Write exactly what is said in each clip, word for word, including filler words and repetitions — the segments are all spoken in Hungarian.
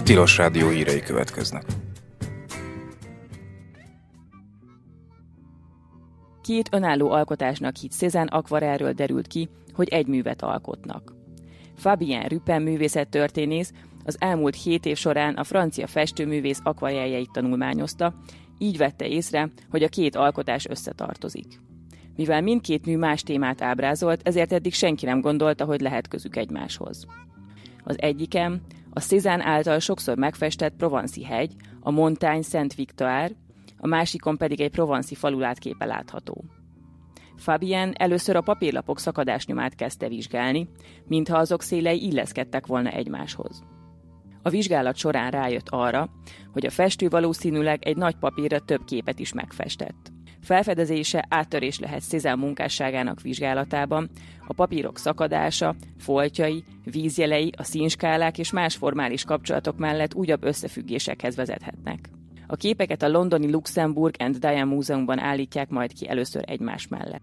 Tilos Rádió hírei következnek. Két önálló alkotásnak hitt Cézanne akvarelről derült ki, hogy egy művet alkotnak. Fabien Rupin művészettörténész az elmúlt hét év során a francia festőművész akvareljeit tanulmányozta, így vette észre, hogy a két alkotás összetartozik. Mivel mindkét mű más témát ábrázolt, ezért eddig senki nem gondolta, hogy lehet közük egymáshoz. Az egyiken a Cézanne által sokszor megfestett Provenci hegy, a Montagne Saint-Victoire, a másikon pedig egy provanci falu látképe látható. Fabien először a papírlapok szakadásnyomát kezdte vizsgálni, mintha azok szélei illeszkedtek volna egymáshoz. A vizsgálat során rájött arra, hogy a festő valószínűleg egy nagy papírra több képet is megfestett. Felfedezése áttörés lehet Cézanne munkásságának vizsgálatában, a papírok szakadása, foltjai, vízjelei, a színskálák és más formális kapcsolatok mellett újabb összefüggésekhez vezethetnek. A képeket a londoni Luxembourg and Diane Múzeumban állítják majd ki először egymás mellett.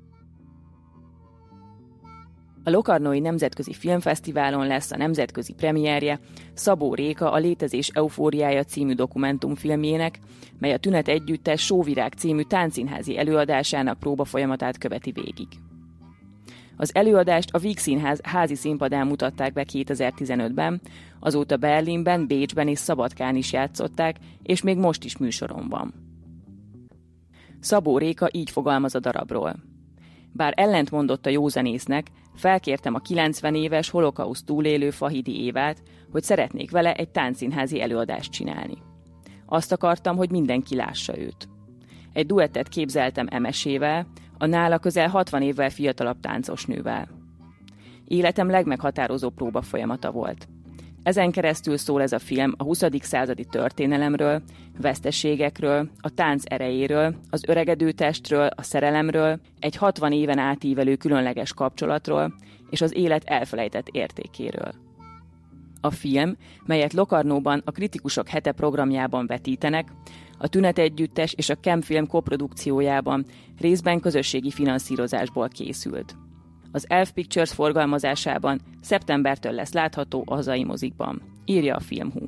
A Locarnói Nemzetközi Filmfesztiválon lesz a nemzetközi premierje Szabó Réka a Létezés eufóriája című dokumentumfilmjének, mely a Tünet Együttes Sóvirág című táncszínházi előadásának próbafolyamatát követi végig. Az előadást a Víg Színház házi színpadán mutatták be kétezer-tizenötben, azóta Berlinben, Bécsben és Szabadkán is játszották, és még most is műsoron van. Szabó Réka így fogalmaz a darabról. Bár ellentmondott a józanésznek, felkértem a kilencven éves holokauszt túlélő Fahidi Évát, hogy szeretnék vele egy táncszínházi előadást csinálni. Azt akartam, hogy mindenki lássa őt. Egy duettet képzeltem Emesével, a nála közel hatvan évvel fiatalabb táncosnővel. Életem legmeghatározó próba folyamata volt. Ezen keresztül szól ez a film a huszadik századi történelemről, veszteségekről, a tánc erejéről, az öregedő testről, a szerelemről, egy hatvan éven átívelő különleges kapcsolatról és az élet elfelejtett értékéről. A film, melyet Locarnóban a Kritikusok Hete programjában vetítenek, a Tünet Együttes és a Chemfilm koprodukciójában részben közösségi finanszírozásból készült. Az Elf Pictures forgalmazásában szeptembertől lesz látható a hazai mozikban, írja a Filmhu.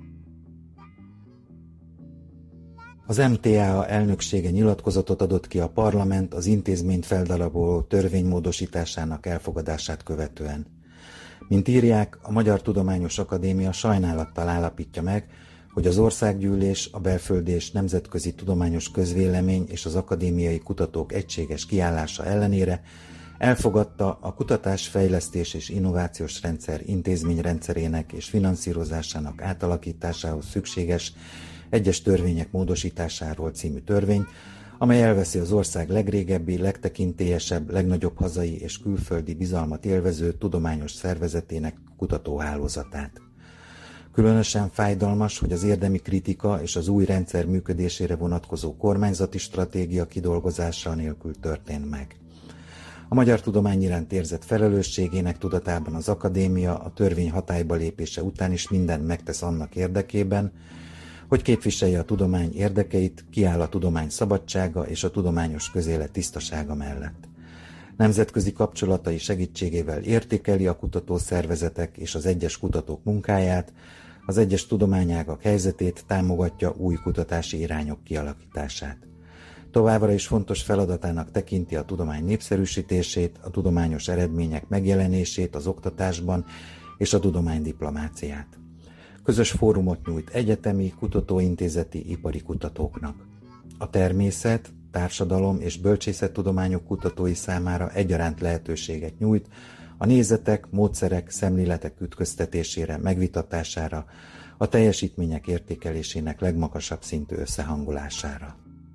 Az em té á elnöksége nyilatkozatot adott ki a parlament az intézményt feldaraboló törvény módosításának elfogadását követően. Mint írják, a Magyar Tudományos Akadémia sajnálattal állapítja meg, hogy az Országgyűlés, a belföldi és nemzetközi tudományos közvélemény és az akadémiai kutatók egységes kiállása ellenére elfogadta a kutatás, fejlesztés és innovációs rendszer intézményrendszerének és finanszírozásának átalakításához szükséges egyes törvények módosításáról című törvény, amely elveszi az ország legrégebbi, legtekintélyesebb, legnagyobb hazai és külföldi bizalmat élvező tudományos szervezetének kutatóhálózatát. Különösen fájdalmas, hogy az érdemi kritika és az új rendszer működésére vonatkozó kormányzati stratégia kidolgozása nélkül történt meg. A magyar tudomány iránt érzett felelősségének tudatában az akadémia a törvény hatályba lépése után is mindent megtesz annak érdekében, hogy képviselje a tudomány érdekeit, kiáll a tudomány szabadsága és a tudományos közélet tisztasága mellett. Nemzetközi kapcsolatai segítségével értékeli a kutatószervezetek és az egyes kutatók munkáját, az egyes tudományágak helyzetét, támogatja új kutatási irányok kialakítását. Továbbra is fontos feladatának tekinti a tudomány népszerűsítését, a tudományos eredmények megjelenését az oktatásban és a tudománydiplomáciát. Közös fórumot nyújt egyetemi, kutatóintézeti, ipari kutatóknak. A természet, társadalom és bölcsészettudományok kutatói számára egyaránt lehetőséget nyújt a nézetek, módszerek, szemléletek ütköztetésére, megvitatására, a teljesítmények értékelésének legmagasabb szintű összehangolására.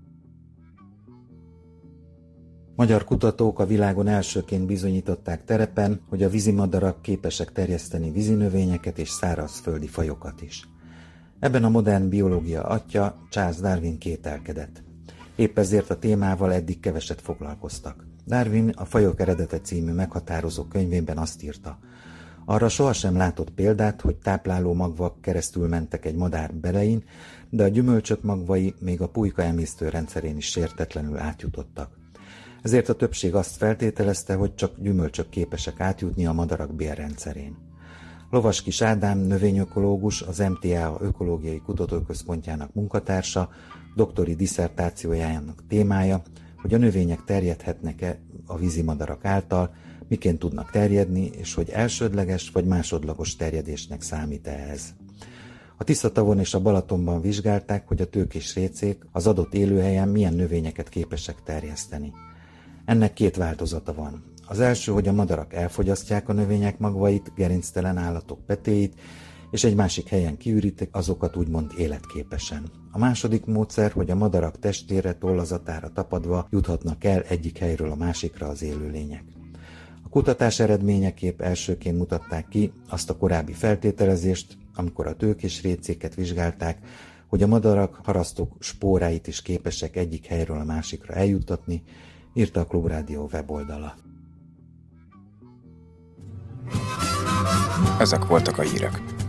Magyar kutatók a világon elsőként bizonyították terepen, hogy a vízimadarak képesek terjeszteni vízinövényeket és szárazföldi fajokat is. Ebben a modern biológia atya, Charles Darwin kételkedett. Épp ezért a témával eddig keveset foglalkoztak. Darwin a Fajok eredete című meghatározó könyvében azt írta: arra sohasem látott példát, hogy tápláló magvak keresztül mentek egy madár belein, de a gyümölcsök magvai még a pulyka emésztő rendszerén is sértetlenül átjutottak. Ezért a többség azt feltételezte, hogy csak gyümölcsök képesek átjutni a madarak bélrendszerén. Lovaskis Ádám növényökológus, az em té á Ökológiai Kutatóközpontjának munkatársa, doktori disszertációjának témája, hogy a növények terjedhetnek-e a vízimadarak által, miként tudnak terjedni, és hogy elsődleges vagy másodlagos terjedésnek számít ehhez. A Tiszatavon és a Balatonban vizsgálták, hogy a tőkés récék az adott élőhelyen milyen növényeket képesek terjeszteni. Ennek két változata van. Az első, hogy a madarak elfogyasztják a növények magvait, gerinctelen állatok petéit, és egy másik helyen kiürítik azokat úgymond életképesen. A második módszer, hogy a madarak testére, tollazatára tapadva juthatnak el egyik helyről a másikra az élőlények. A kutatás eredményeképp elsőként mutatták ki azt a korábbi feltételezést, amikor a tőkés récéket vizsgálták, hogy a madarak harasztók spóráit is képesek egyik helyről a másikra eljuttatni, írta a Klubrádió weboldala. Ezek voltak a hírek.